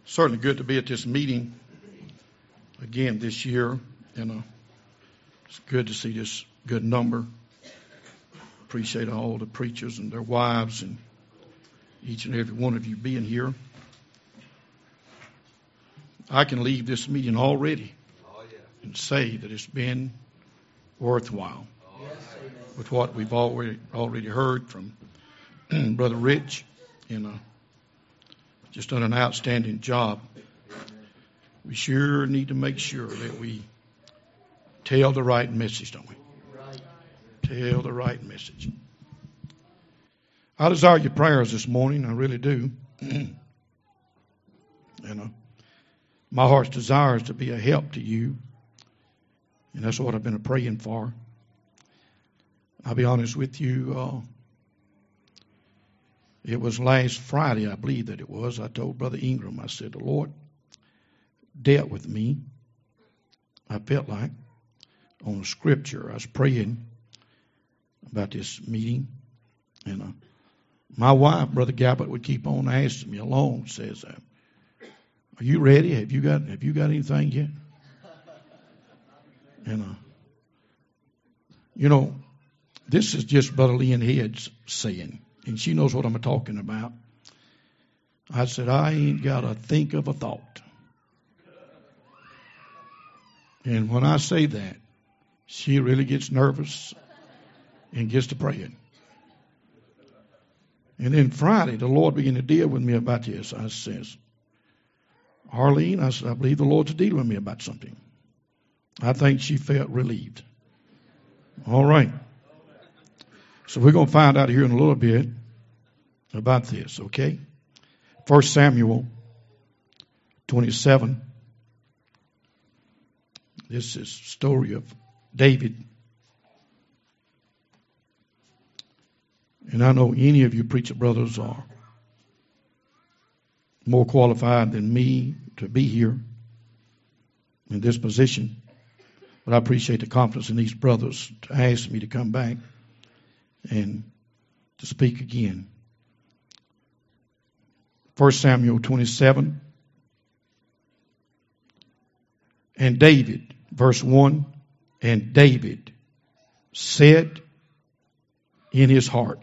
Certainly good to be at this meeting again this year. It's good to see this good number. Appreciate all the preachers and their wives and each and every one of you being here. I can leave this meeting already and say that it's been worthwhile with what we've already heard from Brother Rich, just done an outstanding job. We sure need to make sure that we tell the right message, don't we? Tell the right message. I desire your prayers this morning. I really do. My heart's desire is to be a help to you. And that's what I've been praying for. I'll be honest with you. It was last Friday, I believe that it was. I told Brother Ingram, I said, the Lord dealt with me. I felt like on the scripture. I was praying about this meeting. And my wife, Brother Gabbard, would keep on asking me along, says, are you ready? Have you got anything yet? And, this is just Brother Lynn Head's saying, and she knows what I'm talking about. I said, I ain't got to think of a thought. And when I say that, she really gets nervous and gets to praying. And then Friday, the Lord began to deal with me about this. I says, Arlene, I said, I believe the Lord's dealing with me about something. I think she felt relieved. All right. So we're going to find out here in a little bit about this, okay? 1 Samuel 27. This is the story of David. And I know any of you preacher brothers are more qualified than me to be here in this position. But I appreciate the confidence in these brothers to ask me to come back and to speak again. 1 Samuel 27. And David, verse 1, and David said in his heart,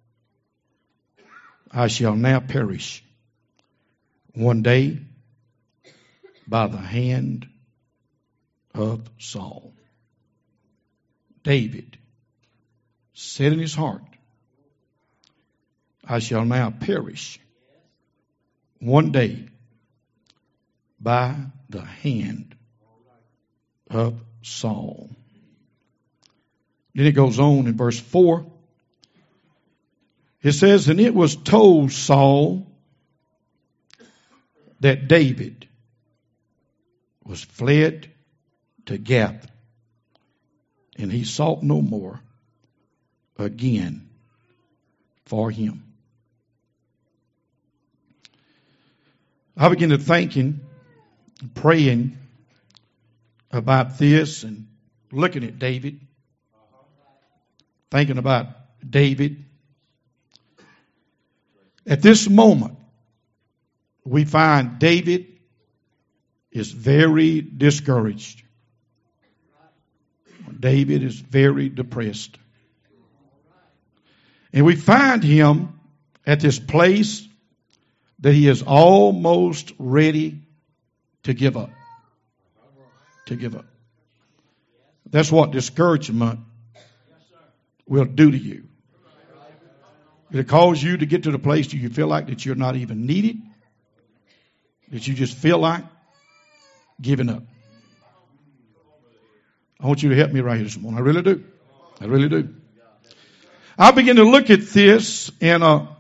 I shall now perish one day by the hand of Saul. David said in his heart, I shall now perish one day by the hand of Saul. Then it goes on in verse 4. It says, and it was told Saul that David was fled to Gath, and he sought no more again for him. I began to thinking, praying about this and looking at David, thinking about David. At this moment, we find David is very discouraged. David is very depressed. And we find him at this place that he is almost ready to give up. To give up. That's what discouragement will do to you. It'll cause you to get to the place that you feel like that you're not even needed, that you just feel like giving up. I want you to help me right here this morning. I really do. I really do. I begin to look at this in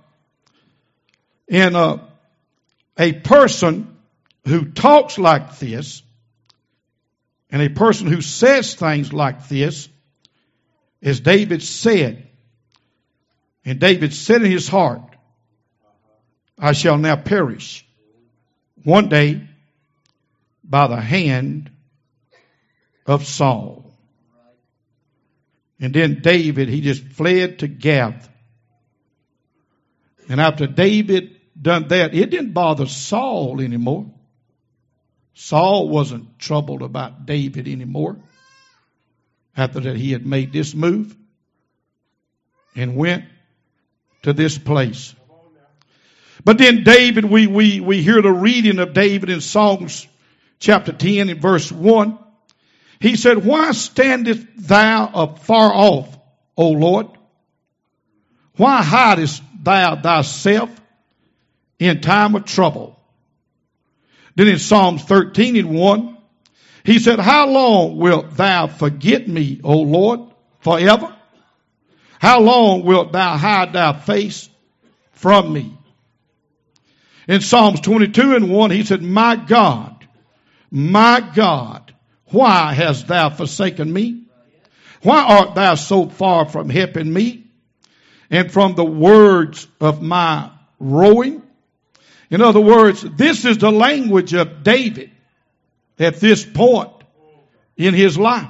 a person who talks like this and a person who says things like this, as David said. And David said in his heart, I shall now perish one day by the hand of Saul. And then David, he just fled to Gath. And after David done that, it didn't bother Saul anymore. Saul wasn't troubled about David anymore after that he had made this move and went to this place. But then David, we hear the reading of David in Psalms chapter 10 and verse 1. He said, why standest thou afar off, O Lord? Why hidest thou thyself in time of trouble? Then in Psalms 13 and 1, he said, how long wilt thou forget me, O Lord, forever? How long wilt thou hide thy face from me? In Psalms 22 and 1, he said, my God, why hast thou forsaken me? Why art thou so far from helping me and from the words of my rowing? In other words, this is the language of David at this point in his life.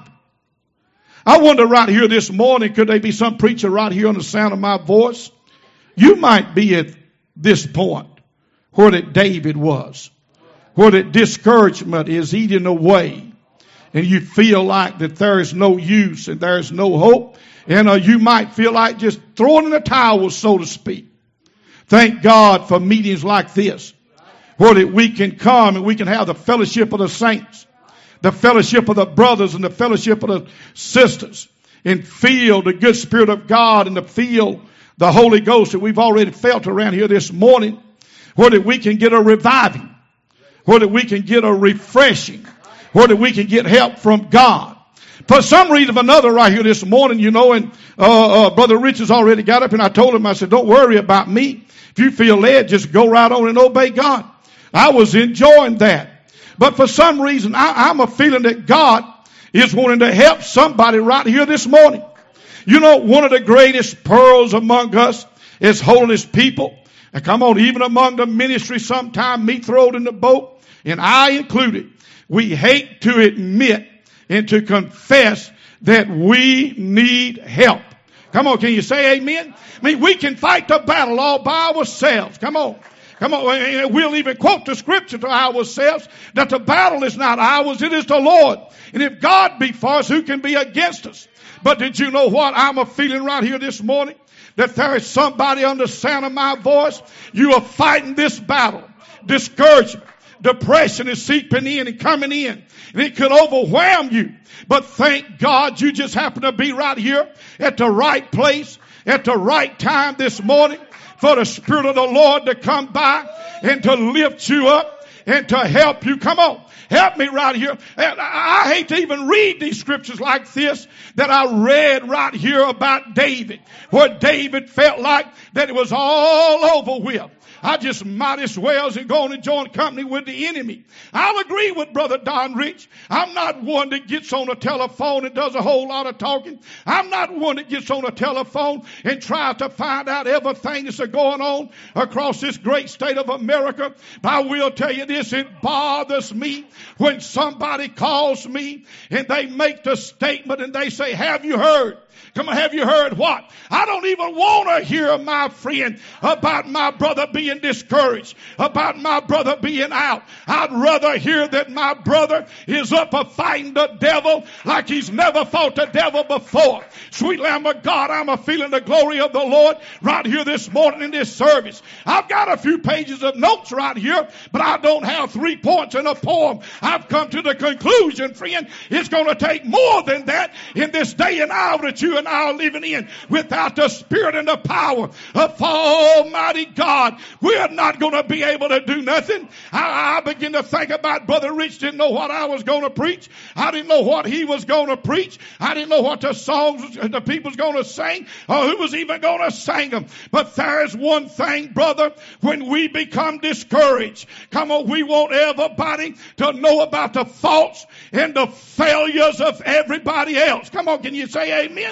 I wonder right here this morning, could there be some preacher right here on the sound of my voice? You might be at this point where that David was, where that discouragement is eating away, and you feel like that there is no use and there is no hope, and you might feel like just throwing in the towel, so to speak. Thank God for meetings like this, where that we can come and we can have the fellowship of the saints, the fellowship of the brothers and the fellowship of the sisters, and feel the good Spirit of God and to feel the Holy Ghost that we've already felt around here this morning, where that we can get a reviving, where that we can get a refreshing, where that we can get help from God. For some reason or another right here this morning, you know, and Brother Rich has already got up and I told him, I said, don't worry about me. If you feel led, just go right on and obey God. I was enjoying that. But for some reason, I'm a feeling that God is wanting to help somebody right here this morning. You know, one of the greatest pearls among us is holiness people. And come on, even among the ministry, sometime me thrown in the boat, and I included. We hate to admit and to confess that we need help. Come on, can you say amen? I mean, we can fight the battle all by ourselves. Come on. Come on, we'll even quote the scripture to ourselves that the battle is not ours, it is the Lord. And if God be for us, who can be against us? But did you know what I'm a feeling right here this morning? That there is somebody under the sound of my voice. You are fighting this battle. Discouragement, depression is seeping in and coming in. And it could overwhelm you. But thank God you just happen to be right here at the right place at the right time this morning for the Spirit of the Lord to come by and to lift you up and to help you. Come on. Help me right here. And I hate to even read these scriptures like this that I read right here about David, where David felt like that it was all over with. I just might as well as go on and join company with the enemy. I'll agree with Brother Don Rich. I'm not one that gets on a telephone and does a whole lot of talking. I'm not one that gets on a telephone and tries to find out everything that's going on across this great state of America. But I will tell you this, it bothers me when somebody calls me and they make the statement and they say, have you heard? Come on, have you heard what? I don't even want to hear, my friend, about my brother being discouraged, about my brother being out. I'd rather hear that my brother is up a fighting the devil like he's never fought the devil before. Sweet Lamb of God, I'm a feeling the glory of the Lord right here this morning in this service. I've got a few pages of notes right here, but I don't have 3 points in a poem. I've come to the conclusion, friend, it's going to take more than that in this day and hour that you and I are living in. Without the Spirit and the power of Almighty God, we're not going to be able to do nothing. I begin to think about Brother Rich didn't know what I was going to preach. I didn't know what he was going to preach. I didn't know what the songs the people was going to sing or who was even going to sing them. But there's one thing, brother, when we become discouraged, come on, we want everybody to know about the faults and the failures of everybody else. Come on, can you say amen?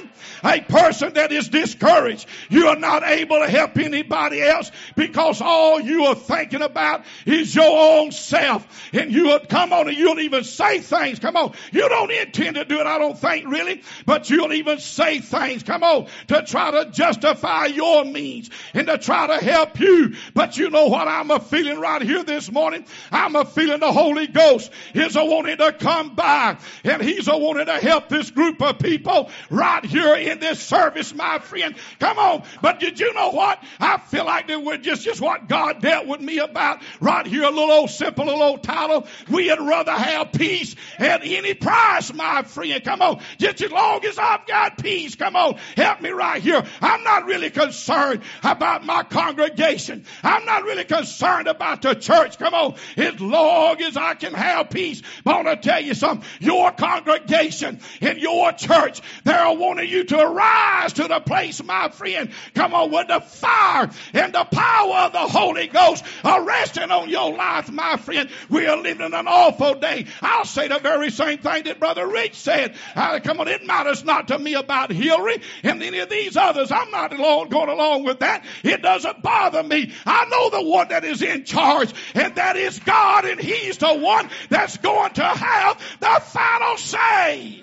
mind, a person that is discouraged. You are not able to help anybody else because all you are thinking about is your own self. And you will come on and you'll even say things. Come on. You don't intend to do it, I don't think, really. But you'll even say things, come on, to try to justify your means and to try to help you. But you know what I'm a feeling right here this morning? I'm a feeling the Holy Ghost is a wanting to come by, and He's a wanting to help this group of people right here in this service, my friend. Come on. But did you know what? I feel like that we're just what God dealt with me about right here. A little old simple, little old title. We'd rather have peace at any price, my friend. Come on. Just as long as I've got peace. Come on. Help me right here. I'm not really concerned about my congregation. I'm not really concerned about the church. Come on. As long as I can have peace. But I want to tell you something. Your congregation in your church, they're wanting you to rise to the place, my friend. Come on, with the fire and the power of the Holy Ghost are resting on your life, my friend. We are living in an awful day. I'll say the very same thing that Brother Rich said. Come on, it matters not to me about Hillary and any of these others. I'm not going along with that. It doesn't bother me. I know the one that is in charge, and that is God, and He's the one that's going to have the final say.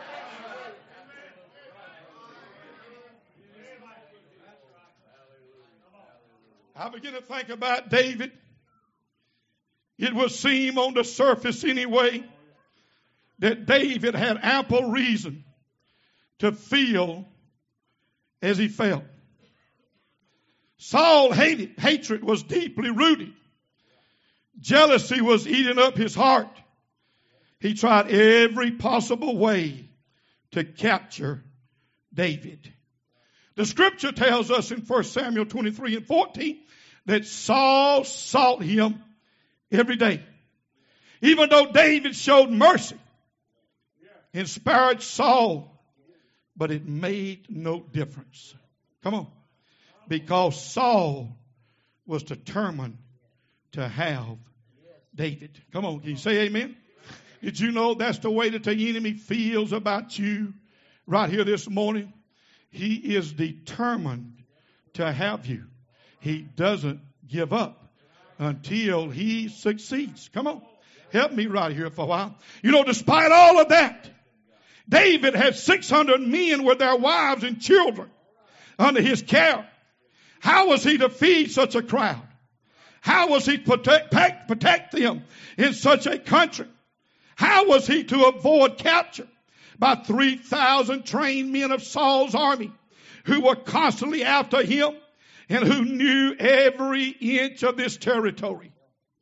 I begin to think about David. It would seem on the surface anyway that David had ample reason to feel as he felt. Saul's hatred was deeply rooted. Jealousy was eating up his heart. He tried every possible way to capture David. The scripture tells us in 1 Samuel 23 and 14 that Saul sought him every day. Even though David showed mercy and spared Saul, but it made no difference. Come on. Because Saul was determined to have David. Come on, can you say amen? Did you know that's the way that the enemy feels about you right here this morning? He is determined to have you. He doesn't give up until he succeeds. Come on. Help me right here for a while. You know, despite all of that, David had 600 men with their wives and children under his care. How was he to feed such a crowd? How was he to protect them in such a country? How was he to avoid capture by 3,000 trained men of Saul's army who were constantly after him and who knew every inch of this territory?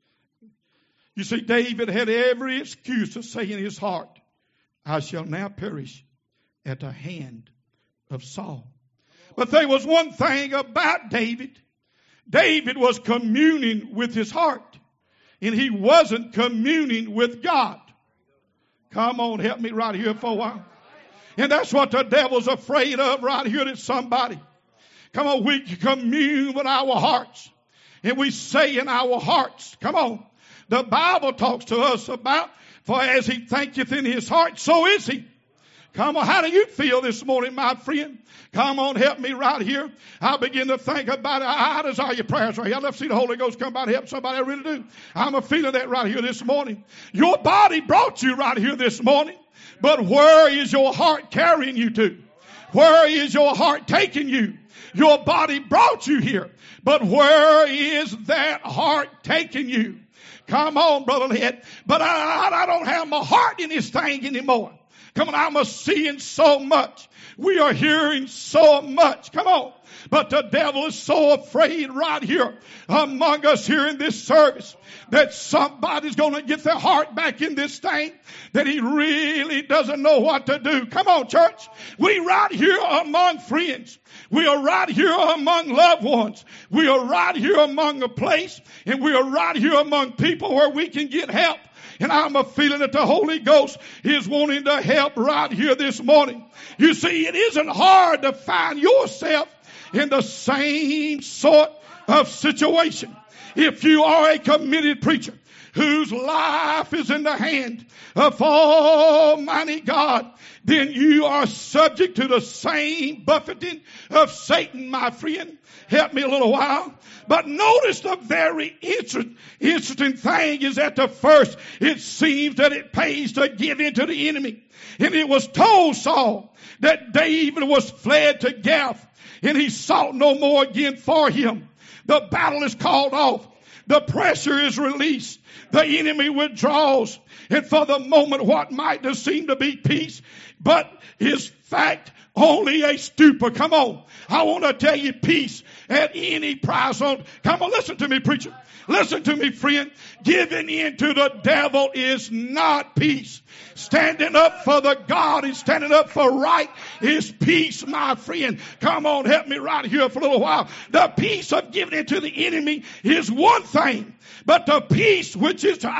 You see, David had every excuse to say in his heart, I shall now perish at the hand of Saul. But there was one thing about David. David was communing with his heart, and he wasn't communing with God. Come on, help me right here for a while. And that's what the devil's afraid of right here to somebody. Come on, we commune with our hearts. And we say in our hearts, come on, the Bible talks to us about, for as he thinketh in his heart, so is he. Come on, how do you feel this morning, my friend? Come on, help me right here. I begin to think about it. How desire your prayers right here. I'd love to see the Holy Ghost come by and help somebody. I really do. I'm a feeling that right here this morning. Your body brought you right here this morning. But where is your heart carrying you to? Where is your heart taking you? Your body brought you here. But where is that heart taking you? Come on, Brother Led. But I don't have my heart in this thing anymore. Come on, I'm seeing so much. We are hearing so much. Come on. But the devil is so afraid right here among us here in this service that somebody's going to get their heart back in this thing, that he really doesn't know what to do. Come on, church. We right here among friends. We are right here among loved ones. We are right here among a place, and we are right here among people where we can get help. And I'm a feeling that the Holy Ghost is wanting to help right here this morning. You see, it isn't hard to find yourself in the same sort of situation. If you are a committed preacher whose life is in the hand of Almighty God, then you are subject to the same buffeting of Satan, my friend. Help me a little while. But notice the very interesting thing is at the first, it seems that it pays to give in to the enemy. And it was told Saul that David was fled to Gath, and he sought no more again for him. The battle is called off. The pressure is released. The enemy withdraws. And for the moment, what might have seemed to be peace, but is fact only a stupor. Come on. I want to tell you, peace at any price. Come on, listen to me, preacher. Listen to me, friend. Giving in to the devil is not peace. Standing up for the God and standing up for right is peace, my friend. Come on, help me right here for a little while. The peace of giving in to the enemy is one thing. But the peace which is to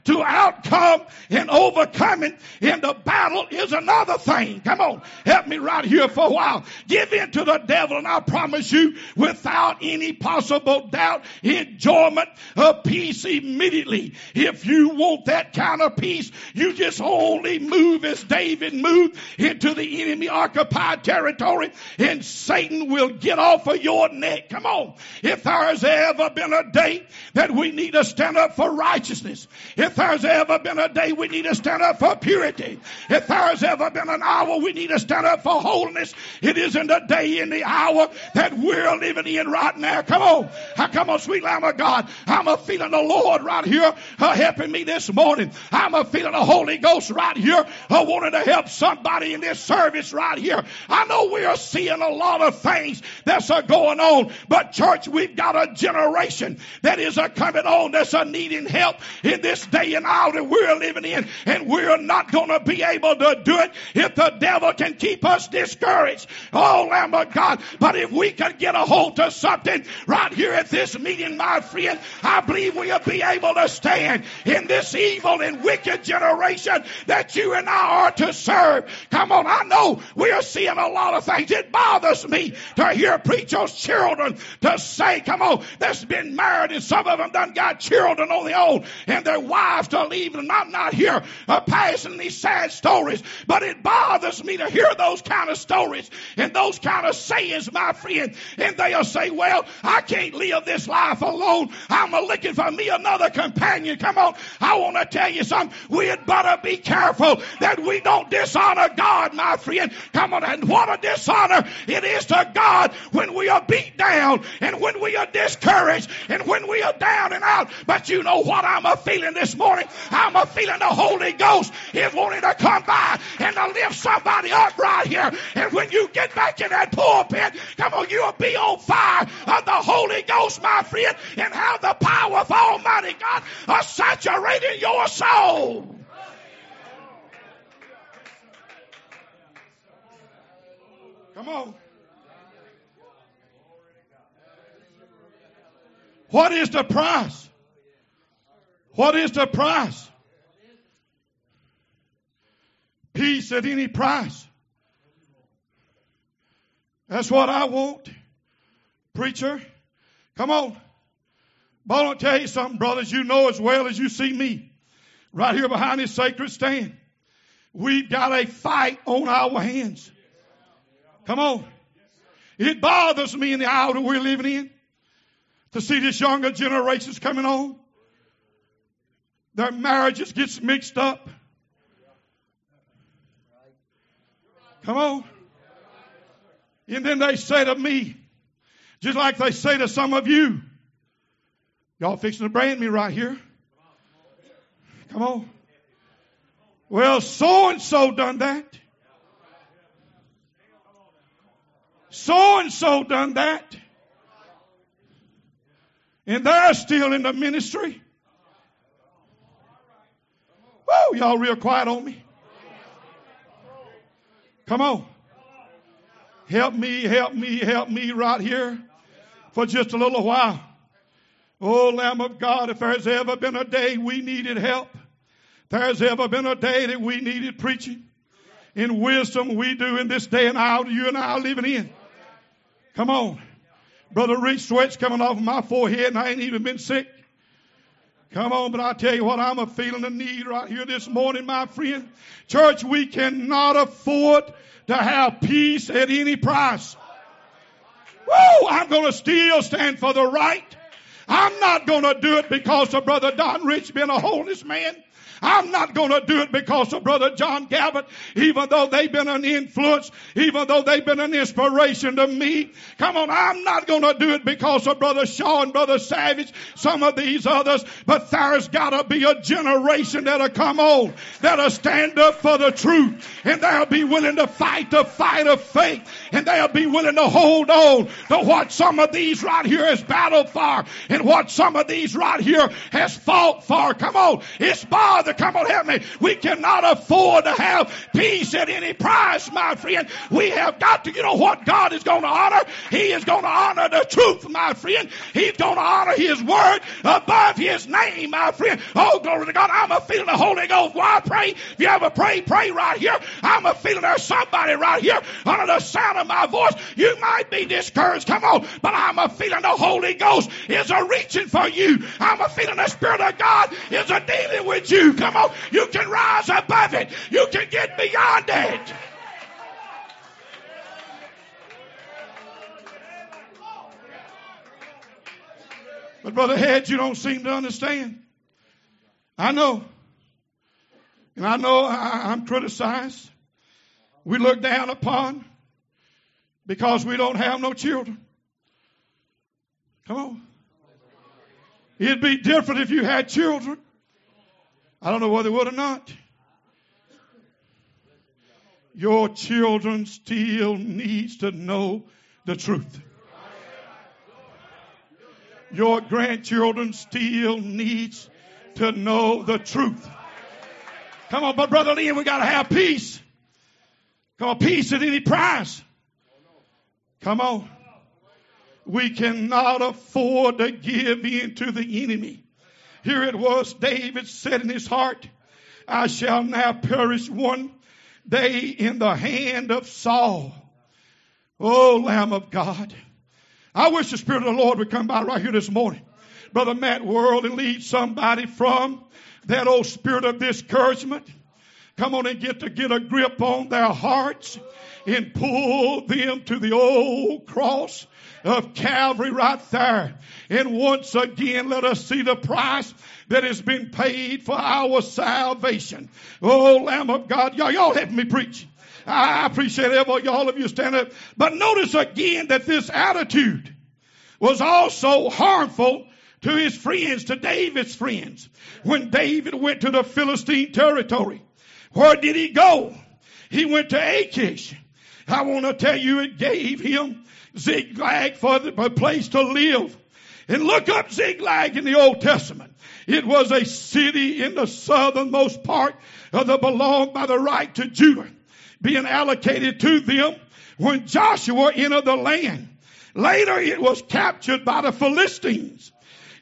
outcome and overcoming in the battle is another thing. Come on, help me right here for a while. Give in to the devil, and I promise you, without any possible doubt, enjoyment of peace immediately. If you want that kind of peace, you just only move as David moved into the enemy occupied territory, and Satan will get off of your neck. Come on. If there has ever been a day that we need to stand up for righteousness, if there's ever been a day we need to stand up for purity, if there's ever been an hour we need to stand up for holiness, it is in the day and the hour that we're living in right now. Come on. Come on, sweet Lamb of God. I'm a feeling the Lord right here helping me this morning. I'm a feeling the Holy Ghost right here wanting to help somebody in this service right here. I know we are seeing a lot of things that's going on, but church, we've got a generation that is coming on that's needing help in this day and hour that we're living in, and we're not going to be able to do it if the devil can keep us discouraged. Oh, Lamb of God. But if we can get a hold of something right here at this meeting, my friend, I believe we'll be able to stand in this evil and wicked generation that you and I are to serve. Come on, I know we are seeing a lot of things. It bothers me to hear preachers' children to say, come on, that's been married, and some of them done got children on their own, and their wives to leave them. I'm not here passing these sad stories, but it bothers me to hear those kind of stories and those kind of sayings, my friend. And they'll say, well, I can't live this life alone. I'm looking for me another companion. Come on, I want to tell you something. We had better be careful that we don't dishonor God, my friend. Come on, and what a dishonor it is to God when we are beat down and when we are discouraged and when we are down and out. But you know what I'm feeling this morning? I'm feeling the Holy Ghost is wanting to come by and to lift somebody up right here. And when you get back in that pulpit, come on, you'll be on fire of the Holy Ghost, my friend, and how the power of Almighty God are saturating your soul. Come on. What is the price? What is the price? Peace at any price. That's what I want. Preacher, come on. But I want to tell you something, brothers. You know as well as you see me right here behind this sacred stand. We've got a fight on our hands. Come on. It bothers me in the hour that we're living in to see this younger generations coming on. Their marriages gets mixed up. Come on. And then they say to me, just like they say to some of you, y'all fixing to brand me right here. Come on. Well, so-and-so done that. So-and-so done that. And they're still in the ministry. Whoa, y'all real quiet on me. Come on. Help me right here for just a little while. Oh, Lamb of God, if there's ever been a day we needed help, there's ever been a day that we needed preaching in wisdom, we do in this day and hour you and I are living in. Come on. Brother Rich, sweat's coming off of my forehead and I ain't even been sick. Come on, but I tell you what, I'm a feeling the need right here this morning, my friend. Church, we cannot afford to have peace at any price. Woo! I'm going to still stand for the right. I'm not going to do it because of Brother Don Rich being a holiness man. I'm not going to do it because of Brother John Gabbett, even though they've been an influence, even though they've been an inspiration to me. Come on, I'm not going to do it because of Brother Shaw and Brother Savage, some of these others, but there's got to be a generation that'll come on, that'll stand up for the truth, and they'll be willing to fight the fight of faith, and they'll be willing to hold on to what some of these right here has battled for, and what some of these right here has fought for. Come on, it's bothered. Come on, help me. We cannot afford to have peace at any price, my friend. We have got to, you know what God is going to honor? He is going to honor the truth, my friend. He's going to honor His word above His name, my friend. Oh, glory to God. I'm a feeling the Holy Ghost. Why I pray? If you ever pray right here. I'm a feeling there's somebody right here under the sound of my voice. You might be discouraged. Come on. But I'm a feeling the Holy Ghost is a reaching for you. I'm a feeling the Spirit of God is a dealing with you. Come on, you can rise above it. You can get beyond it. But Brother Hedge, you don't seem to understand. I know. And I know I'm criticized. We look down upon because we don't have no children. Come on. It'd be different if you had children. I don't know whether they would or not. Your children still needs to know the truth. Your grandchildren still needs to know the truth. Come on, but Brother Lee, we got to have peace. Come on, peace at any price. Come on. We cannot afford to give in to the enemy. Here it was, David said in his heart, I shall now perish one day in the hand of Saul. Oh, Lamb of God. I wish the Spirit of the Lord would come by right here this morning, Brother Matt World, and lead somebody from that old spirit of discouragement. Come on and get a grip on their hearts and pull them to the old cross of Calvary right there. And once again, let us see the price that has been paid for our salvation. Oh, Lamb of God, y'all help me preach. I appreciate all of you stand up. But notice again that this attitude was also harmful to his friends, to David's friends. When David went to the Philistine territory, where did he go? He went to Achish. I want to tell you, it gave him Ziklag for a place to live. And look up Ziklag in the Old Testament. It was a city in the southernmost part of the belonged by the right to Judah, being allocated to them when Joshua entered the land. Later it was captured by the Philistines.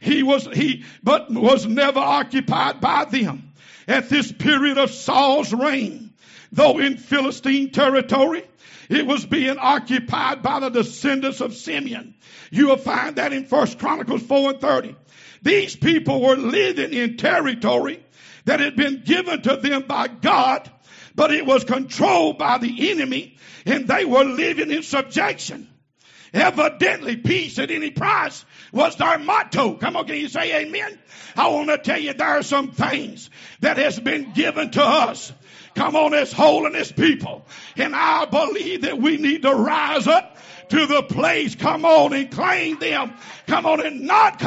But was never occupied by them. At this period of Saul's reign, though in Philistine territory, it was being occupied by the descendants of Simeon. You will find that in 1 Chronicles 4:30. These people were living in territory that had been given to them by God, but it was controlled by the enemy, and they were living in subjection. Evidently, peace at any price was their motto. Come on, can you say amen? I want to tell you there are some things that has been given to us. Come on, as holiness people. And I believe that we need to rise up to the place. Come on and claim them. Come on and not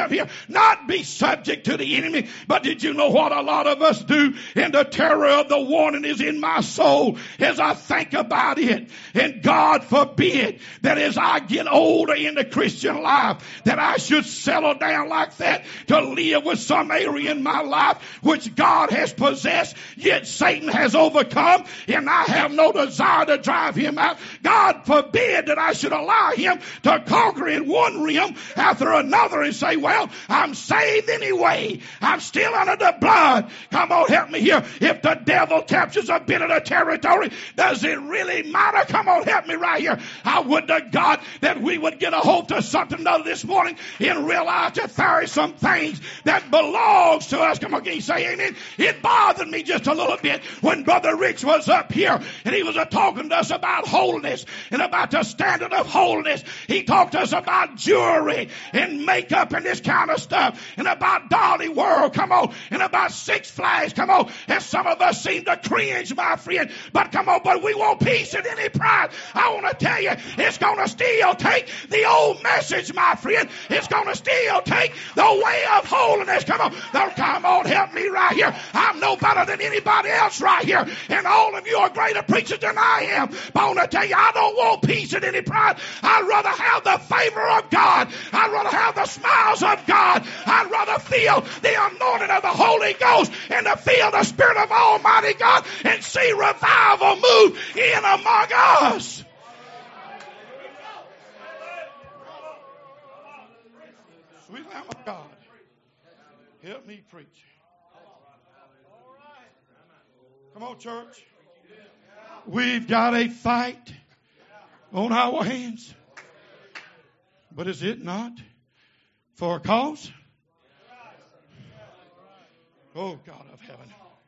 be subject to the enemy. But did you know what a lot of us do? And the terror of the warning is in my soul as I think about it. And God forbid that as I get older in the Christian life, that I should settle down like that to live with some area in my life which God has possessed, yet Satan has overcome, and I have no desire to drive him out. God forbid that I I should allow him to conquer in one realm after another and say, well, I'm saved anyway. I'm still under the blood. Come on, help me here. If the devil captures a bit of the territory, does it really matter? Come on, help me right here. I would to God that we would get a hold to something other this morning and realize that there are some things that belongs to us. Come on, can you say amen? It bothered me just a little bit when Brother Rich was up here and he was talking to us about holiness and about the standard of holiness. He talked to us about jewelry and makeup and this kind of stuff and about Dolly World, come on, and about Six Flags, come on. And some of us seem to cringe, my friend, but come on, but we want peace at any price. I want to tell you, it's going to still take the old message, my friend. It's going to still take the way of holiness. Come on, come on, help me right here. I'm no better than anybody else right here, and all of you are greater preachers than I am. But I want to tell you, I don't want peace at any price. I'd rather have the favor of God. I'd rather have the smiles of God. I'd rather feel the anointing of the Holy Ghost and to feel the Spirit of Almighty God and see revival move in among us. Sweet Lamb of God, help me preach. Come on, church. We've got a fight on our hands. But is it not for a cause? Oh, God of heaven.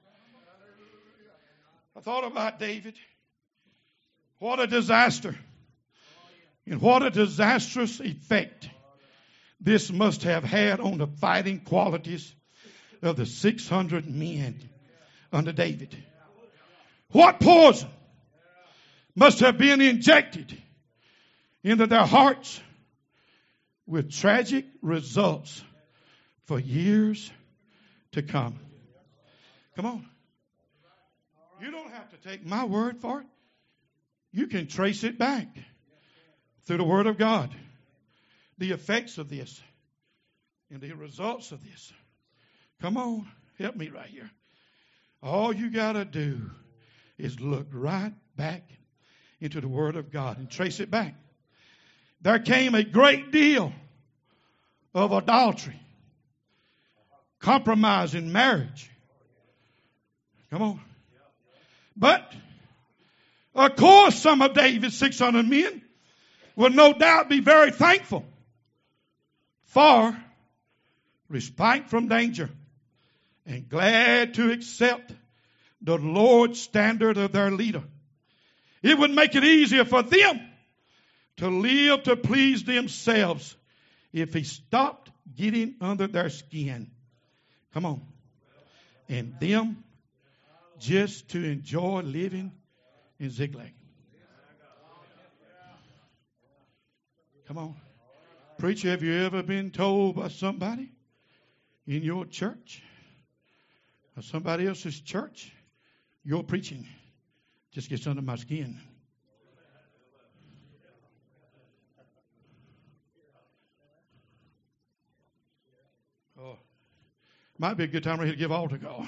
I thought about David. What a disaster. And what a disastrous effect this must have had on the fighting qualities of the 600 men under David. What poison must have been injected into their hearts with tragic results for years to come. Come on. You don't have to take my word for it. You can trace it back through the Word of God. The effects of this and the results of this. Come on, help me right here. All you got to do is look right back into the Word of God and trace it back. There came a great deal of adultery, compromise in marriage. Come on. But, of course, some of David's 600 men will no doubt be very thankful for respite from danger and glad to accept the Lord's standard of their leader. It would make it easier for them to live to please themselves if he stopped getting under their skin. Come on. And them just to enjoy living in Ziklag. Come on. Preacher, have you ever been told by somebody in your church or somebody else's church, your preaching just gets under my skin? Oh, might be a good time right here to give altar call.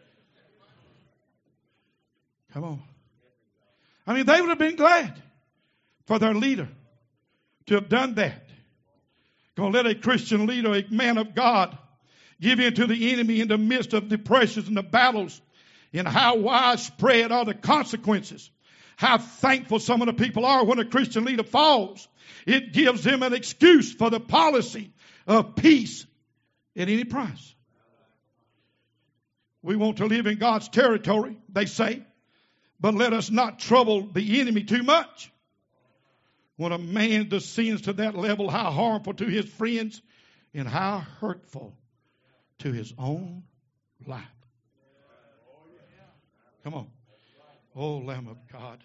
Come on. I mean, they would have been glad for their leader to have done that. Going to let a Christian leader, a man of God, give in to the enemy in the midst of the pressures and the battles, and how widespread are the consequences. How thankful some of the people are when a Christian leader falls. It gives them an excuse for the policy of peace at any price. We want to live in God's territory, they say, but let us not trouble the enemy too much. When a man descends to that level, how harmful to his friends and how hurtful to his own life. Come on. Oh, Lamb of God.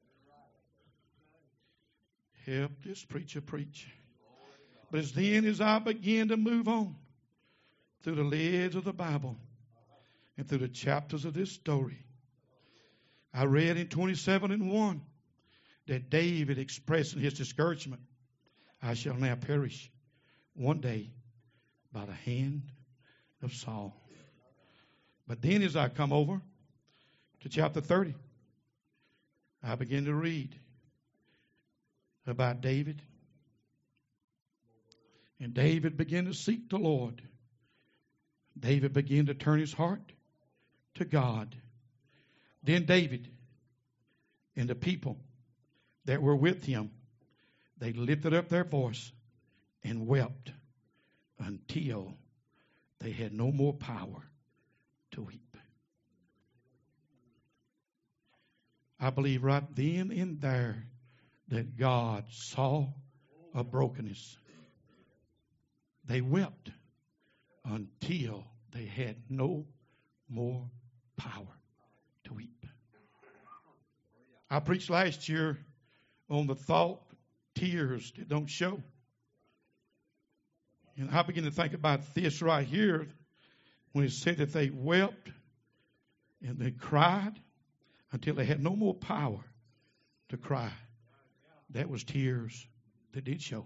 Help this preacher preach. But as I begin to move on through the lids of the Bible and through the chapters of this story, I read in 27:1 that David expressing his discouragement, I shall now perish one day by the hand of Saul. But then as I come over to chapter 30, I begin to read about David. And David began to seek the Lord. David began to turn his heart to God. Then David and the people that were with him, they lifted up their voice and wept until they had no more power to weep. I believe right then and there that God saw a brokenness. They wept until they had no more power to weep. I preached last year on the thought, tears that don't show. And I began to think about this right here when it said that they wept and they cried until they had no more power to cry. That was tears that did show.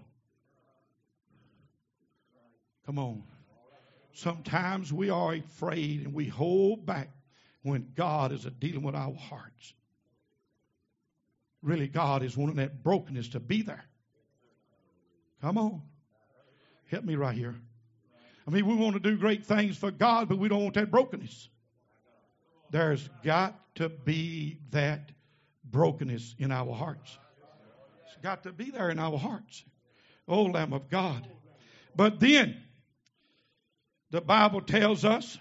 Come on. Sometimes we are afraid and we hold back when God is dealing with our hearts. Really, God is wanting that brokenness to be there. Come on. Help me right here. I mean, we want to do great things for God, but we don't want that brokenness. There's got to be that brokenness in our hearts. It's got to be there in our hearts. Oh, Lamb of God. But then, the Bible tells us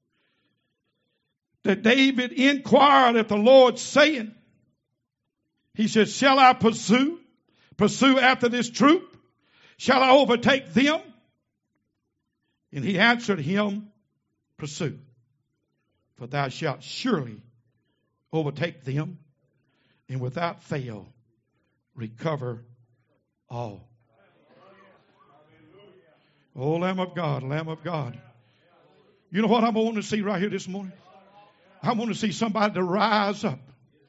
that David inquired of the Lord, saying, he said, shall I pursue after this troop? Shall I overtake them? And he answered him, pursue, for thou shalt surely overtake them, and without fail recover all. Oh, Lamb of God, Lamb of God. You know what I'm wanting to see right here this morning? I want to see somebody to rise up.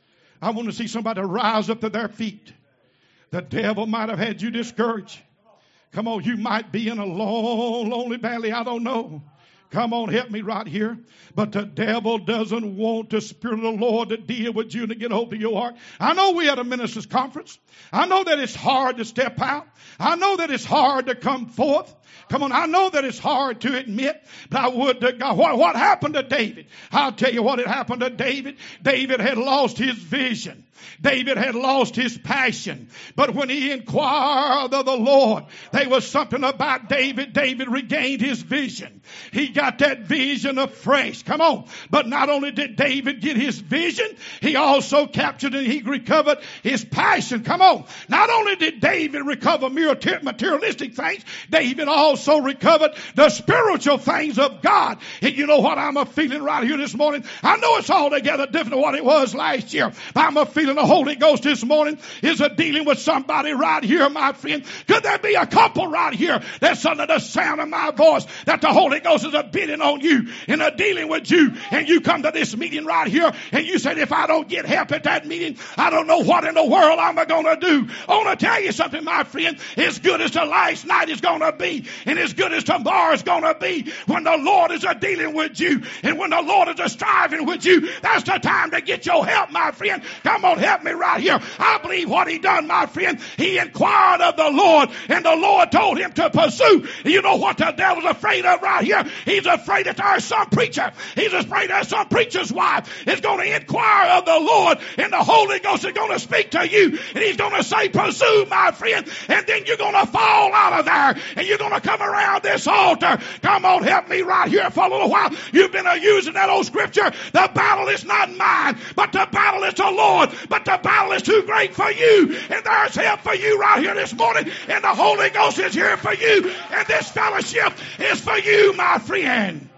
I want to see somebody to rise up to their feet. The devil might have had you discouraged. Come on, you might be in a long, lonely valley. I don't know. Come on, help me right here. But the devil doesn't want the Spirit of the Lord to deal with you and to get hold of your heart. I know we had a ministers' conference. I know that it's hard to step out. I know that it's hard to come forth. Come on, I know that it's hard to admit, but I would to God. What happened to David? I'll tell you what had happened to David. David had lost his vision. David had lost his passion. But when he inquired of the Lord, there was something about David. David regained his vision. He got that vision afresh. Come on. But not only did David get his vision, he also captured and he recovered his passion. Come on. Not only did David recover materialistic things, David also recovered the spiritual things of God. And you know what I'm feeling right here this morning? I know it's altogether different than what it was last year. But I'm feeling the Holy Ghost this morning is dealing with somebody right here, my friend. Could there be a couple right here that's under the sound of my voice that the Holy Ghost is bidding on you and dealing with you, and you come to this meeting right here and you said, if I don't get help at that meeting, I don't know what in the world I'm going to do. I want to tell you something, my friend. As good as the last night is going to be, and as good as tomorrow is going to be, when the Lord is dealing with you and when the Lord is striving with you, that's the time to get your help, my friend. Come on, help me right here. I believe what he done, my friend. He inquired of the Lord, and the Lord told him to pursue. You know what the devil's afraid of right here? He's afraid that there's some preacher. He's afraid that some preacher's wife is going to inquire of the Lord, and the Holy Ghost is going to speak to you, and he's going to say, pursue, my friend, and then you're going to fall out of there, and you're going to come around this altar. Come on, help me right here for a little while. You've been using that old scripture. The battle is not mine, but the battle is the Lord. But the battle is too great for you, and there's help for you right here this morning, and the Holy Ghost is here for you, and this fellowship is for you, my friend.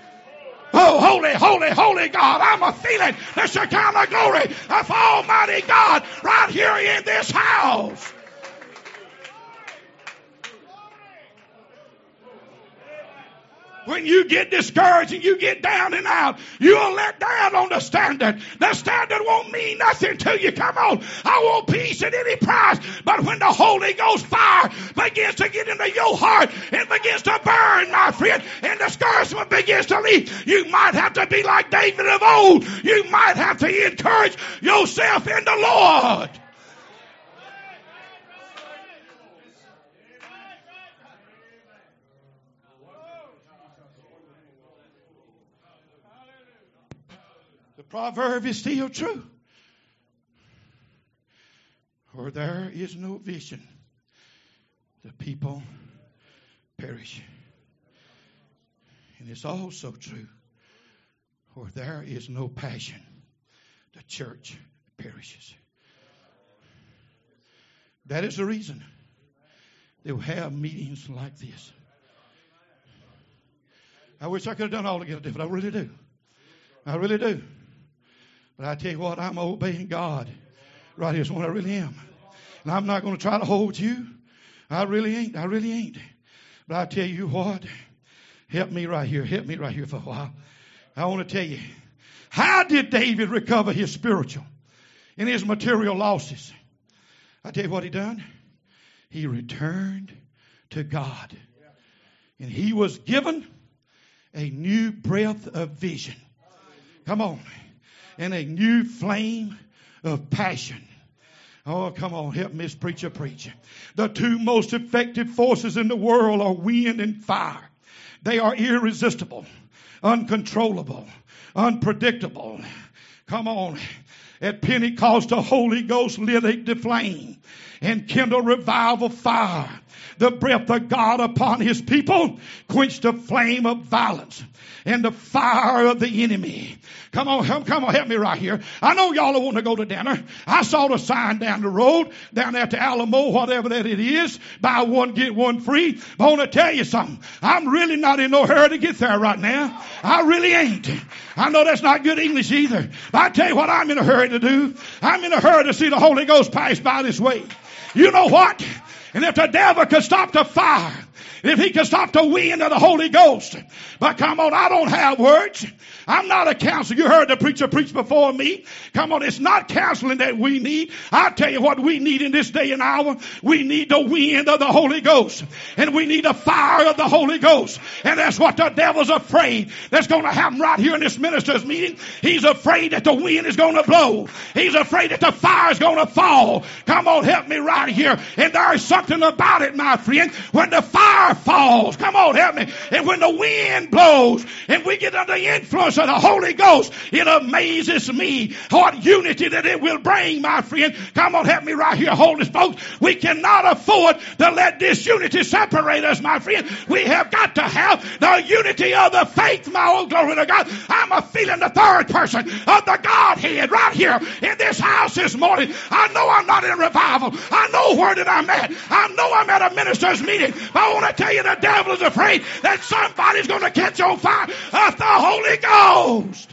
Oh, holy, holy, holy God, I'm a feeling the Shekinah glory of Almighty God right here in this house. When you get discouraged and you get down and out, you'll let down on the standard. The standard won't mean nothing to you. Come on. I want peace at any price. But when the Holy Ghost fire begins to get into your heart and begins to burn, my friend, and discouragement begins to leave, you might have to be like David of old. You might have to encourage yourself in the Lord. The proverb is still true. Where there is no vision, the people perish. And it's also true. Where there is no passion, the church perishes. That is the reason they will have meetings like this. I wish I could have done altogether different. I really do. I really do. But I tell you what, I'm obeying God. Right here is what I really am. And I'm not going to try to hold you. I really ain't. I really ain't. But I tell you what, help me right here. Help me right here for a while. I want to tell you, how did David recover his spiritual and his material losses? I tell you what he done. He returned to God. And he was given a new breath of vision. Come on. And a new flame of passion. Oh, come on, help Miss Preacher preach. The two most effective forces in the world are wind and fire. They are irresistible, uncontrollable, unpredictable. Come on. At Pentecost, the Holy Ghost lit the flame and kindled revival fire. The breath of God upon his people quenched the flame of violence and the fire of the enemy. Come on, help me right here. I know y'all are wanting to go to dinner. I saw the sign down the road, down there at the Alamo, whatever that it is, buy one, get one free. But I want to tell you something. I'm really not in no hurry to get there right now. I really ain't. I know that's not good English either. But I tell you what I'm in a hurry to do. I'm in a hurry to see the Holy Ghost pass by this way. You know what? And if the devil could stop the fire, if he could stop the wind of the Holy Ghost. But come on, I don't have words. I'm not a counselor. You heard the preacher preach before me. Come on, it's not counseling that we need. I'll tell you what we need in this day and hour. We need the wind of the Holy Ghost. And we need the fire of the Holy Ghost. And that's what the devil's afraid that's going to happen right here in this minister's meeting. He's afraid that the wind is going to blow. He's afraid that the fire is going to fall. Come on, help me right here. And there's something about it, my friend. When the fire falls, come on, help me. And when the wind blows and we get under the influence of the Holy Ghost, it amazes me what unity that it will bring, my friend. Come on, help me right here, Holy folks. We cannot afford to let this unity separate us, my friend. We have got to have the unity of the faith, my old glory to God. I'm a feeling the third person of the Godhead right here in this house this morning. I know I'm not in revival. I know where that I'm at. I know I'm at a minister's meeting. But I want to tell you the devil is afraid that somebody's going to catch on fire of the Holy Ghost.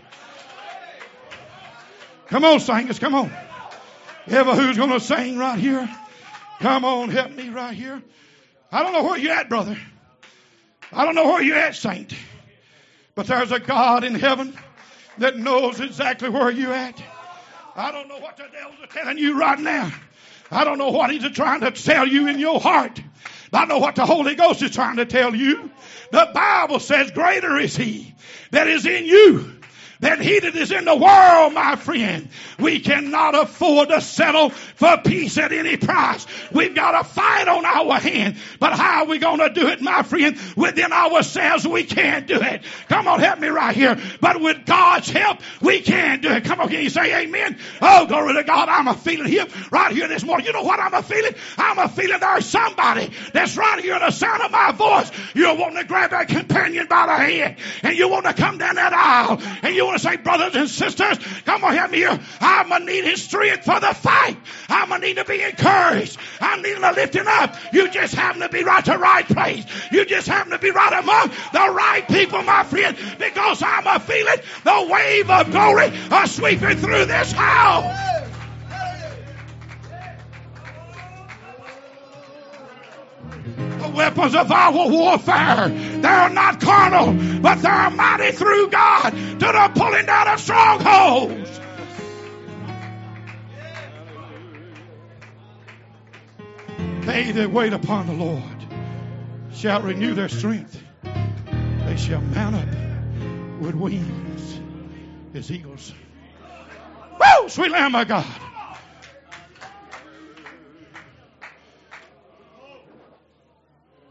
Come on, singers, come on. Ever who's going to sing right here? Come on, help me right here. I don't know where you're at, brother. I don't know where you're at, saint. But there's a God in heaven that knows exactly where you're at. I don't know what the devils are telling you right now. I don't know what he's trying to tell you in your heart. But I know what the Holy Ghost is trying to tell you. The Bible says greater is he that is in you than he that is in the world, my friend. We cannot afford to settle for peace at any price. We've got a fight on our hand. But how are we going to do it, my friend? Within ourselves, we can't do it. Come on, help me right here. But with God's help, we can do it. Come on, can you say amen? Oh, glory to God. I'm a feeling him right here this morning. You know what I'm a feeling? I'm a feeling there's somebody that's right here in the sound of my voice. You're wanting to grab that companion by the hand and you want to come down that aisle and you want to say, brothers and sisters, come on, help me here. I'm going to need his strength for the fight. I'm going to need to be encouraged. I'm needing to lift him up. You just happen to be right to the right place. You just happen to be right among the right people, my friend, because I'm a feeling the wave of glory are sweeping through this house. The weapons of our warfare, they're not carnal, but they're mighty through God to the pulling down of strongholds. They that wait upon the Lord shall renew their strength. They shall mount up with wings as eagles. Woo! Sweet Lamb of God.